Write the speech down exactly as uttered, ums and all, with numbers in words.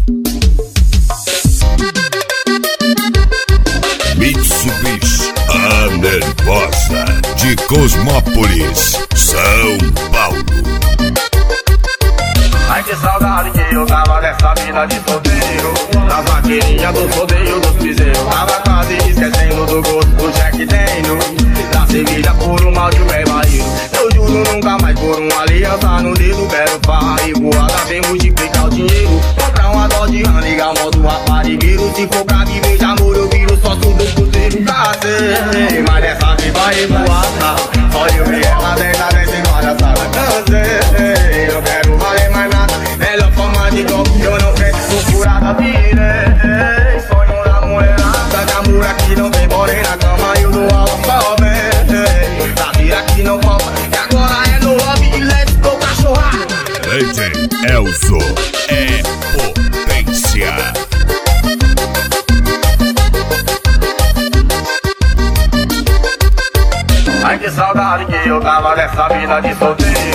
Mitsubishi, a nervosa de Cosmópolis, São Paulo. Ai que saudade que eu tava dessa vida de solteiro, das maquininhas dos rodeios dos piseiros. Tava quase esquecendo do gosto do Jack Daniels, da cerveja por um mal de velho barril. Eu juro nunca mais por uma aliança no dedo. Quero farra e voada, vem multiplicar o dinheiro. Comprar uma dose de rã, ligar moto raparigueiro. Se for pra viver de amor eu viro sócio do cruzeiro. Cacei, mas dessa vez vai voada. Só eu vi ela dentro da dez em várias salas. Cansei, eu quero valer mais nada. Melhor forma de golpe que eu não quero procurada. Virei sonho da mulherada, de amor aqui não tem, porém na cama eu dou aula só bem. Da vida que não falta, e agora é no lobby e let's go cachorrada. D J Elzo é potência. Ai que saudade que eu tava dessa vida de solteiro,